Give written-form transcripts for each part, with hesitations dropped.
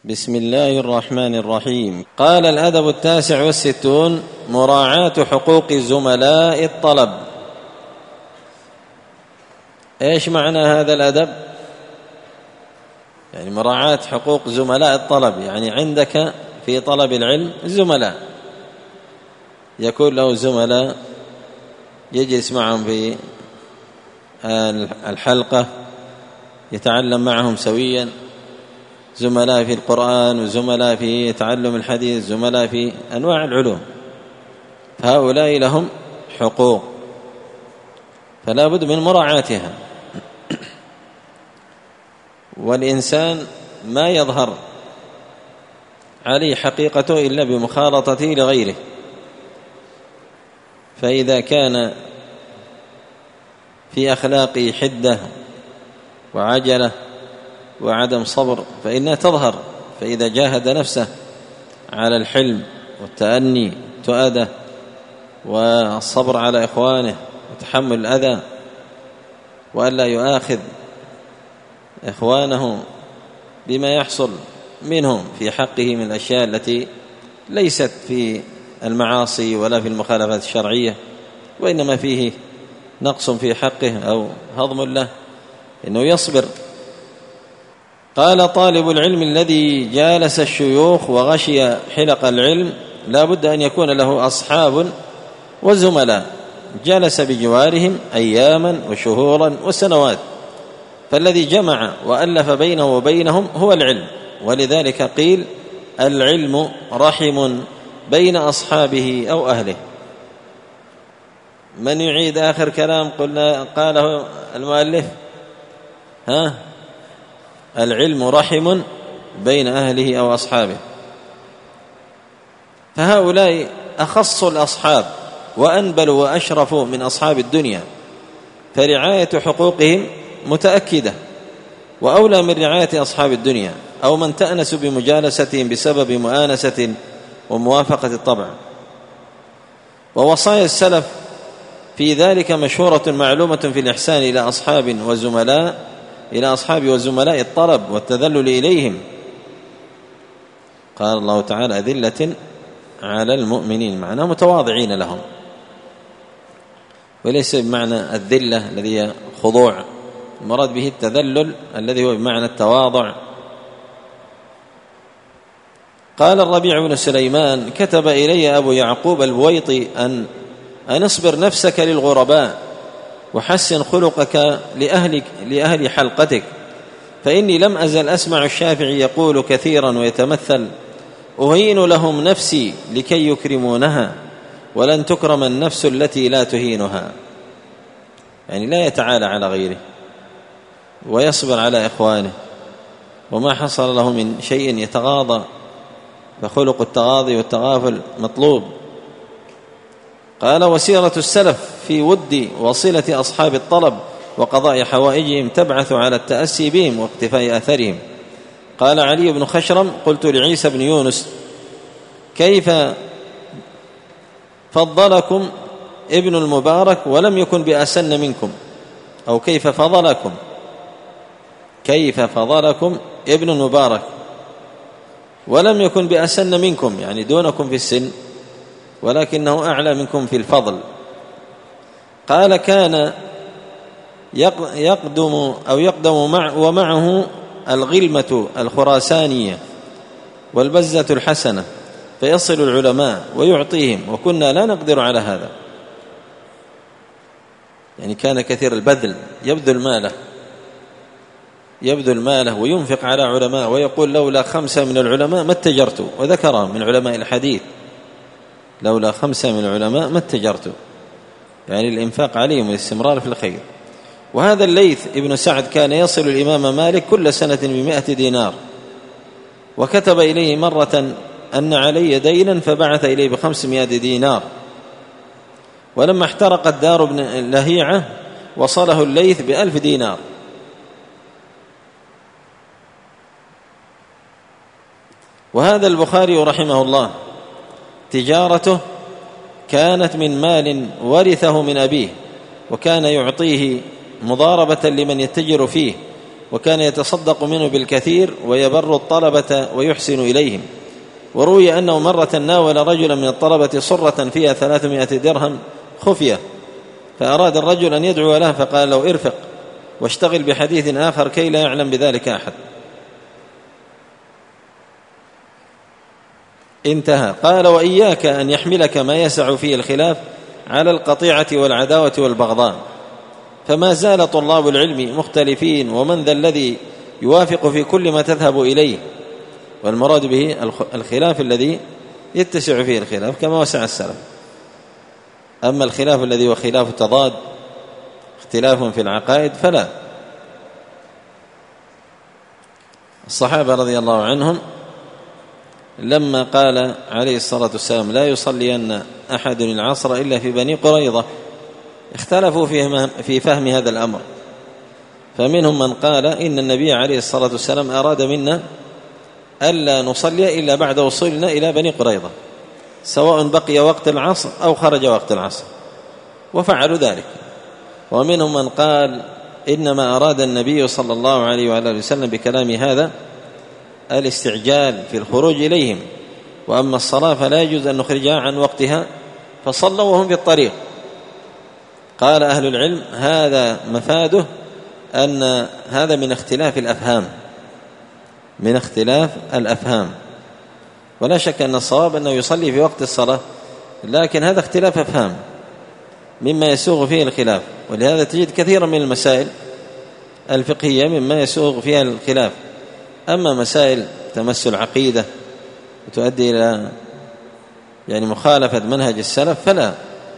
بسم الله الرحمن الرحيم. قال: الأدب 69 مراعاة حقوق زملاء الطلب. إيش معنى هذا الأدب؟ يعني مراعاة حقوق زملاء الطلب، يعني عندك في طلب العلم زملاء، يكون له زملاء يجلس معهم في الحلقة يتعلم معهم سويا، زملاء في القرآن وزملاء في تعلم الحديث، زملاء في أنواع العلوم، فهؤلاء لهم حقوق فلا بد من مراعاتها. والإنسان ما يظهر عليه حقيقته إلا بمخالطته لغيره، فإذا كان في أخلاقه حدة وعجلة وعدم صبر فإنها تظهر، فإذا جاهد نفسه على الحلم والتأني والتؤدة والصبر على إخوانه وتحمل الأذى وألا يؤاخذ إخوانه بما يحصل منهم في حقه من الأشياء التي ليست في المعاصي ولا في المخالفات الشرعية، وإنما فيه نقص في حقه أو هضم له، إنه يصبر. قال: طالب العلم الذي جالس الشيوخ وغشي حلق العلم لا بد أن يكون له أصحاب وزملاء جلس بجوارهم أياما وشهورا وسنوات، فالذي جمع وألف بينه وبينهم هو العلم، ولذلك قيل: العلم رحم بين أصحابه أو أهله. من يعيد آخر كلام قاله المؤلف؟ العلم رحم بين أهله أو أصحابه، فهؤلاء أخص الأصحاب وأنبلوا وأشرفوا من أصحاب الدنيا، فرعاية حقوقهم متأكدة وأولى من رعاية أصحاب الدنيا أو من تأنس بمجالستهم بسبب مؤانسة وموافقة الطبع. ووصايا السلف في ذلك مشهورة معلومة في الإحسان إلى أصحاب وزملاء الطلب والتذلل إليهم. قال الله تعالى: أذلة على المؤمنين، معناه متواضعين لهم، وليس بمعنى الذلة الذي هي خضوع، المراد به التذلل الذي هو بمعنى التواضع. قال الربيع بن سليمان: كتب إلي أبو يعقوب البويطي أن اصبر نفسك للغرباء وحسن خلقك لأهل حلقتك، فإني لم أزل أسمع الشافعي يقول كثيرا ويتمثل: أهين لهم نفسي لكي يكرمونها، ولن تكرم النفس التي لا تهينها. يعني لا يتعالى على غيره ويصبر على إخوانه، وما حصل له من شيء يتغاضى، فخلق التغاضي والتغافل مطلوب. قال: وسيرة السلف في ود وصلة أصحاب الطلب وقضاء حوائجهم تبعث على التأسي بهم واقتفاء أثرهم. قال علي بن خشرم: قلت لعيسى بن يونس: كيف فضلكم ابن المبارك ولم يكن بأسن منكم، أو كيف فضلكم ابن المبارك ولم يكن بأسن منكم، يعني دونكم في السن ولكنه أعلى منكم في الفضل. قال: كان يقدم ومعه الغلمة الخراسانية والبزة الحسنة فيصل العلماء ويعطيهم، وكنا لا نقدر على هذا. يعني كان كثير البذل، يبذل ماله وينفق على علماء، ويقول: لولا 5 من العلماء ما اتجرت، وذكر من علماء الحديث: لولا 5 من العلماء ما اتجرت، يعني الإنفاق عليهم والاستمرار في الخير. وهذا الليث ابن سعد كان يصل الإمام مالك كل سنة ب100 دينار، وكتب إليه مرة أن علي دينا فبعث إليه ب500 دينار. ولما احترقت دار ابن لهيعة وصله الليث ب1000 دينار. وهذا البخاري رحمه الله تجارته كانت من مال ورثه من أبيه، وكان يعطيه مضاربة لمن يتجر فيه، وكان يتصدق منه بالكثير ويبر الطلبة ويحسن إليهم. وروي أنه مرة ناول رجلا من الطلبة صرة فيها 300 درهم خفية، فأراد الرجل أن يدعو له فقال له ارفق واشتغل بحديث آخر كي لا يعلم بذلك أحد. انتهى. قال وإياك أن يحملك ما يسع فيه الخلاف على القطيعة والعداوة والبغضاء، فما زال طلاب العلم مختلفين، ومن ذا الذي يوافق في كل ما تذهب إليه؟ والمراد به الخلاف الذي يتسع فيه الخلاف كما وسع السلف. أما الخلاف الذي هو خلاف تضاد، اختلاف في العقائد، فلا. الصحابة رضي الله عنهم لما قال عليه الصلاة والسلام لا يصلين أحد العصر إلا في بني قريظة، اختلفوا في فهم هذا الأمر، فمنهم من قال إن النبي عليه الصلاة والسلام أراد منا ألا نصلي إلا بعد وصولنا إلى بني قريظة، سواء بقي وقت العصر أو خرج وقت العصر، وفعلوا ذلك. ومنهم من قال إنما أراد النبي صلى الله عليه وآله وسلم بكلام هذا الاستعجال في الخروج إليهم، وأما الصلاة فلا يجوز أن نخرجها عن وقتها، فصلوا وهم في الطريق. قال أهل العلم هذا مفاده أن هذا من اختلاف الأفهام، من اختلاف الأفهام، ولا شك أن الصواب أنه يصلي في وقت الصلاة، لكن هذا اختلاف أفهام مما يسوغ فيه الخلاف، ولهذا تجد كثيرا من المسائل الفقهية مما يسوغ فيها الخلاف. أما مسائل تمس العقيدة وتؤدي إلى مخالفة منهج السلف فلا.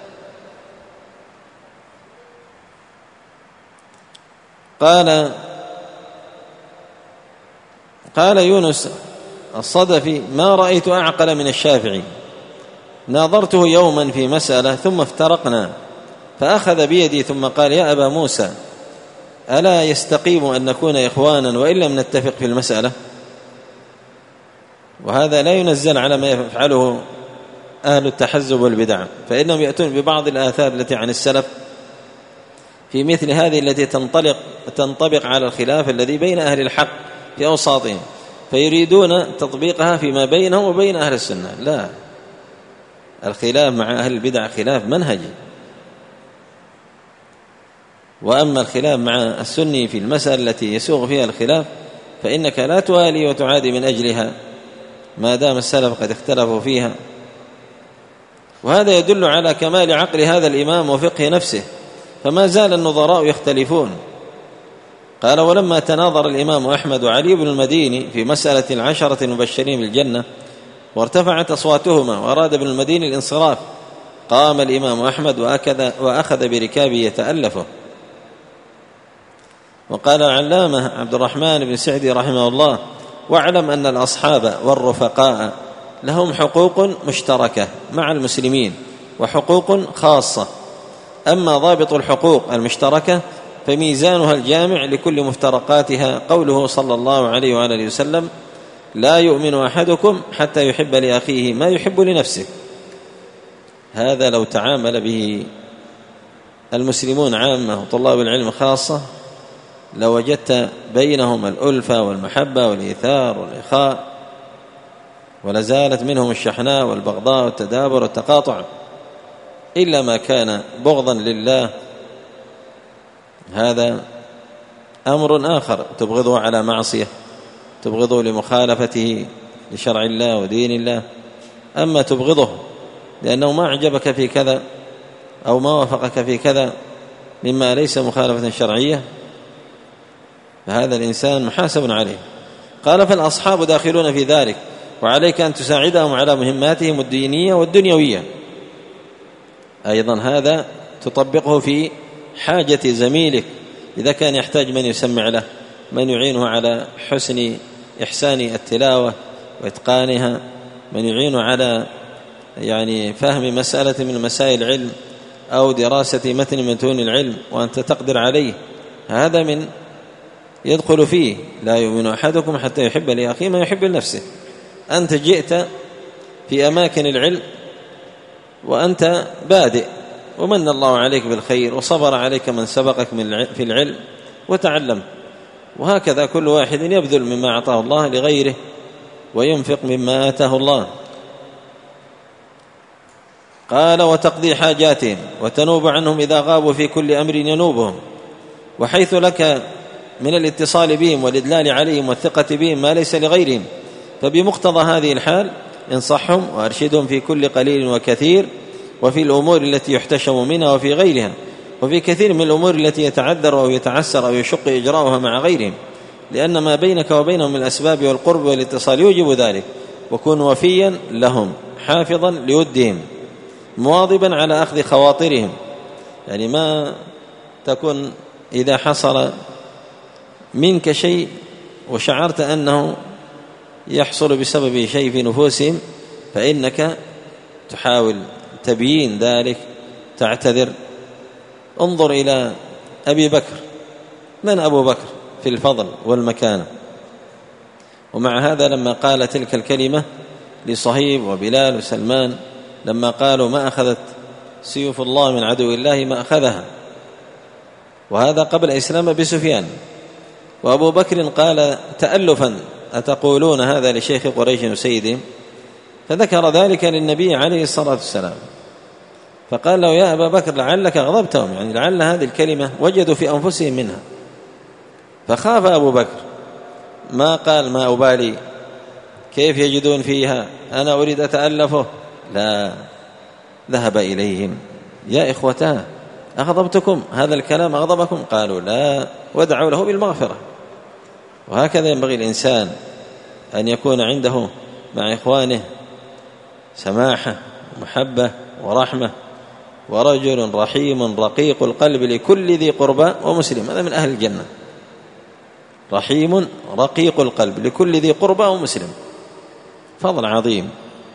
قال يونس الصدفي ما رأيت أعقل من الشافعي، ناظرته يوما في مسألة ثم افترقنا، فأخذ بيدي ثم قال يا أبا موسى ألا يستقيم أن نكون إخوانا وإن لم نتفق في المسألة؟ وهذا لا ينزل على ما يفعله أهل التحزب والبدع، فإنهم يأتون ببعض الآثار التي عن السلف في مثل هذه التي تنطبق على الخلاف الذي بين أهل الحق في أوساطهم، فيريدون تطبيقها فيما بينهم وبين أهل السنة. لا، الخلاف مع أهل البدع خلاف منهجي، وأما الخلاف مع السني في المسألة التي يسوغ فيها الخلاف فإنك لا توالي وتعادي من أجلها ما دام السلف قد اختلفوا فيها. وهذا يدل على كمال عقل هذا الإمام وفقه نفسه، فما زال النظراء يختلفون. قال ولما تناظر الإمام أحمد وعلي بن المديني في مسألة العشرة المبشرين بالجنة وارتفعت أصواتهما وأراد ابن المديني الانصراف، قام الإمام أحمد وأخذ بركابه يتألفه. وقال العلامة عبد الرحمن بن سعدي رحمه الله واعلم أن الأصحاب والرفقاء لهم حقوق مشتركة مع المسلمين وحقوق خاصة، أما ضابط الحقوق المشتركة فميزانها الجامع لكل مفترقاتها قوله صلى الله عليه وآله وسلم لا يؤمن أحدكم حتى يحب لأخيه ما يحب لنفسه. هذا لو تعامل به المسلمون عامة وطلاب العلم خاصة لوجدت بينهم الألفة والمحبة والإيثار والإخاء، ولازالت منهم الشحناء والبغضاء والتدابر والتقاطع، إلا ما كان بغضا لله، هذا أمر آخر، تبغضه على معصية، تبغضه لمخالفته لشرع الله ودين الله. أما تبغضه لأنه ما أعجبك في كذا أو ما وافقك في كذا مما ليس مخالفة شرعية، فهذا الإنسان محاسب عليه. قال فالأصحاب داخلون في ذلك، وعليك أن تساعدهم على مهماتهم الدينية والدنيوية. أيضا هذا تطبقه في حاجة زميلك، إذا كان يحتاج من يسمع له، من يعينه على إحسان التلاوة وإتقانها، من يعينه على فهم مسألة من مسائل العلم أو دراسة متن من متون العلم وأنت تقدر عليه، هذا من يدخل فيه لا يؤمن أحدكم حتى يحب لأخيه ما يحب لنفسه. أنت جئت في أماكن العلم وأنت بادئ، ومن الله عليك بالخير وصبر عليك من سبقك في العلم وتعلم، وهكذا كل واحد يبذل مما أعطاه الله لغيره وينفق مما آتاه الله. قال وتقضي حاجاتهم وتنوب عنهم إذا غابوا في كل أمر ينوبهم، وحيث لك من الاتصال بهم والإدلال عليهم والثقة بهم ما ليس لغيرهم، فبمقتضى هذه الحال انصحهم وأرشدهم في كل قليل وكثير، وفي الأمور التي يحتشم منها وفي غيرها، وفي كثير من الأمور التي يتعذر أو يتعسر أو يشق إجراؤها مع غيرهم، لأن ما بينك وبينهم من الأسباب والقرب والاتصال يوجب ذلك. وكن وفيا لهم حافظا لودهم مواظبا على أخذ خواطرهم، يعني ما تكون إذا حصل منك شيء وشعرت أنه يحصل بسبب شيء في نفوسهم فإنك تحاول تبيين ذلك، تعتذر. انظر إلى أبي بكر، من أبو بكر في الفضل والمكانة، ومع هذا لما قال تلك الكلمة لصهيب وبلال وسلمان لما قالوا ما أخذت سيوف الله من عدو الله ما أخذها، وهذا قبل إسلام أبي سفيان. وأبو بكر قال تألفا أتقولون هذا لشيخ قريش وسيدهم، فذكر ذلك للنبي عليه الصلاة والسلام، فقال له يا أبا بكر لعلك أغضبتهم، يعني لعل هذه الكلمة وجدوا في أنفسهم منها. فخاف أبو بكر، ما قال ما أبالي كيف يجدون فيها، أنا أريد أتألفه، لا، ذهب إليهم يا إخوتاه أغضبتكم، هذا الكلام أغضبكم؟ قالوا لا، ودعوا له بالمغفرة. وهكذا ينبغي الإنسان أن يكون عنده مع إخوانه سماحة ومحبة ورحمة، ورجل رحيم رقيق القلب لكل ذي قربى ومسلم، هذا من أهل الجنة، رحيم رقيق القلب لكل ذي قربى ومسلم، فضل عظيم.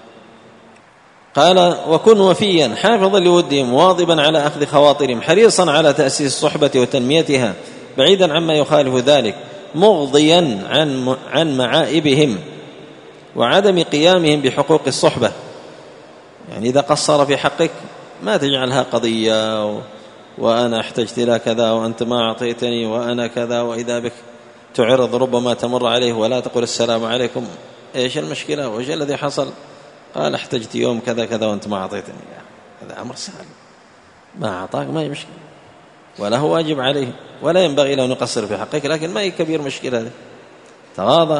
قال وكن وفيا حافظا لودهم واظبا على أخذ خواطرهم حريصا على تأسيس الصحبة وتنميتها بعيدا عما يخالف ذلك، مغضيا عن معائبهم وعدم قيامهم بحقوق الصحبة. يعني إذا قصر في حقك ما تجعلها قضية وأنا احتجت إلى كذا وأنت ما أعطيتني وأنا كذا، وإذا بك تعرض ربما تمر عليه ولا تقول السلام عليكم، إيش المشكلة وإيش الذي حصل؟ قال احتجت يوم كذا كذا وأنت ما أعطيتني، هذا أمر سهل، ما أعطاك ما هي مشكلة، ولا هو واجب عليه، ولا ينبغي له أن يقصر في حقك، لكن ما هي كبير مشكلة هذه، تغاضى.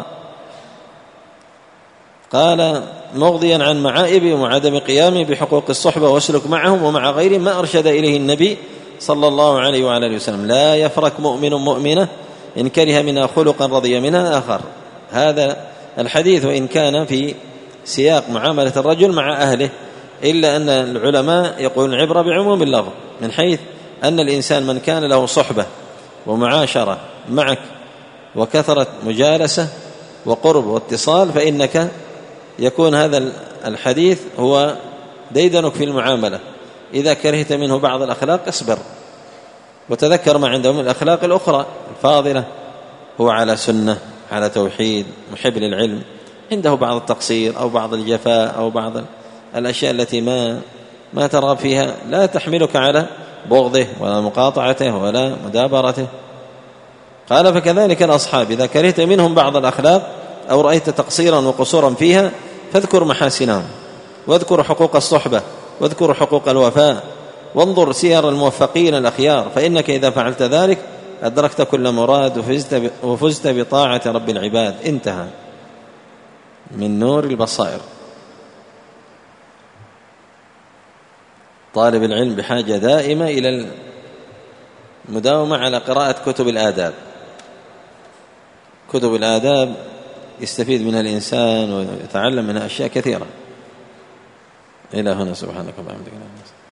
قال مغضيا عن معائبهم وعدم قيامه بحقوق الصحبة واسلك معهم ومع غيرهم ما أرشد إليه النبي صلى الله عليه وعلى آله وسلم، لا يفرق مؤمن مؤمنة إن كره منها خلقا رضي منها آخر. هذا الحديث وإن كان في سياق معاملة الرجل مع أهله، إلا أن العلماء يقولون العبرة بعموم اللفظ، من حيث أن الإنسان من كان له صحبة ومعاشرة معك وكثرة مجالسة وقرب واتصال، فإنك يكون هذا الحديث هو ديدنك في المعاملة. إذا كرهت منه بعض الأخلاق اصبر وتذكر ما عنده من الأخلاق الأخرى الفاضلة، هو على سنة على توحيد محب للعلم، عنده بعض التقصير أو بعض الجفاء أو بعض الأشياء التي ما ترغب فيها، لا تحملك على بغضه ولا مقاطعته ولا مدابرته. قال فكذلك الأصحاب إذا كرهت منهم بعض الأخلاق أو رأيت تقصيرا وقصورا فيها فاذكر محاسنهم، واذكر حقوق الصحبة، واذكر حقوق الوفاء، وانظر سير الموفقين الأخيار، فإنك إذا فعلت ذلك أدركت كل مراد وفزت بطاعة رب العباد. انتهى من نور البصائر. طالب العلم بحاجة دائمة إلى المداومة على قراءة كتب الآداب. كتب الآداب يستفيد منها الإنسان ويتعلم منها أشياء كثيرة. إلى هنا سبحانك وبحمدك.